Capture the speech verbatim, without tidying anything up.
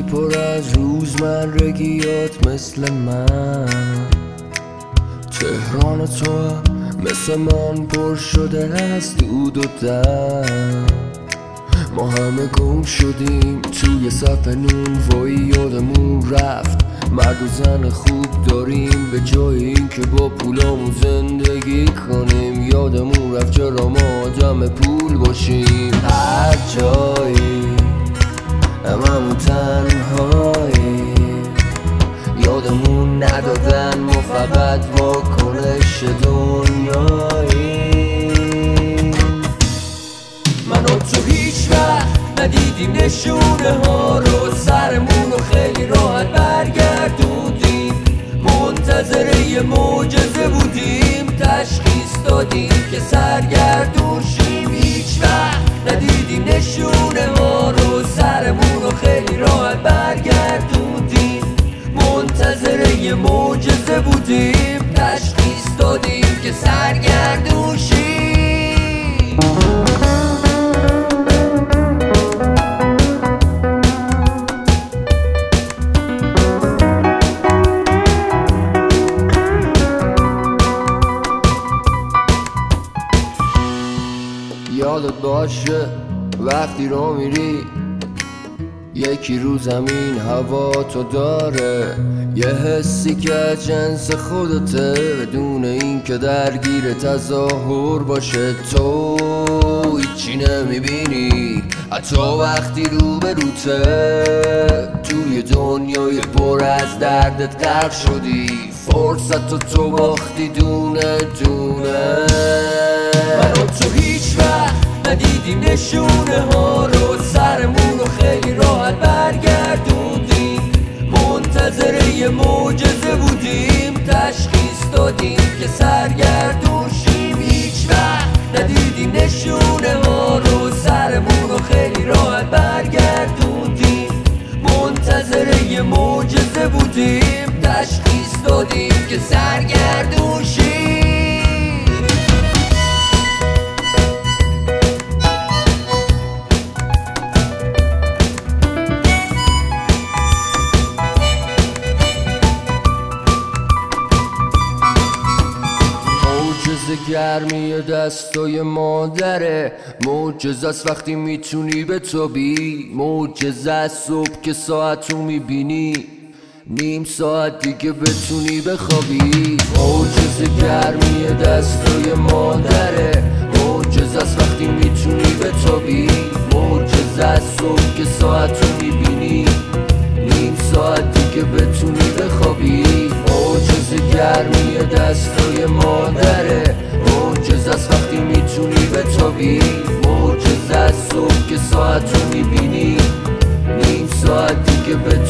پر از روزمرگیات مثل من. تهران تو هم مثل من پر شده از دود و دم. ما همه گم شدیم توی صف نون، وای یادمون رفت مرد و زن خوب داریم به جای این که با پولامون زندگی کنیم. یادمون رفت چرا ما آدم پول باشیم. هر جایی هممون تنهایی، یادمون ندادن ما فقط واکنش دنیایی. من و تو هیچ وقت ندیدیم نشونه ها رو، سرمون رو خیلی راحت برگردوندیم. منتظر یه معجزه بودیم، تشخیص دادیم که سرگردون شیم. هیچ وقت ندیدیم نشونه ها رو، سرمون رو خیلی راحت برگردوندیم. منتظر یه معجزه بودیم، تشخیص دادیم که سرگردون شیم. یادت باشه وقتی رو میری یکی رو زمین هوا تو داره، یه حسی که جنس خودته بدون این که درگیر تظاهر باشه. تو هیچی نمیبینی حتی وقتی رو به روته، توی دنیای پر از دردت غرق شدی، فرصت تو تو باختی دونه دونه. من و تو هیچ وقت ندیدیم نشونه ها رو، سرمون رو خیلی راحت برگردوندیم. منتظر یه معجزه بودیم، تشخیص دادیم که سرگردون شیم. هیچ وقت ندیدیم نشونه ها رو، سرمون رو خیلی راحت برگردوندیم. منتظر یه معجزه بودیم، تشخیص دادیم که سرگردون شیم. معجزه گرمی دستای مادره، معجزه است وقتی میتونی بتابی، معجزه است صبح که ساعتو میبینی نیم ساعت دیگه بتونی بخوابی. معجزه گرمی دستای مادره، معجزه است وقتی میتونی بتابی، معجزه است صبح که ساعتو میبینی نیم ساعت دیگه بتونی بخوابی. معجزه گرمی دستای مادره، معجزه است وقتی میتونی بتابی، معجزه است صبح که ساعتو میبینی نیم ساعت دیگه بتونی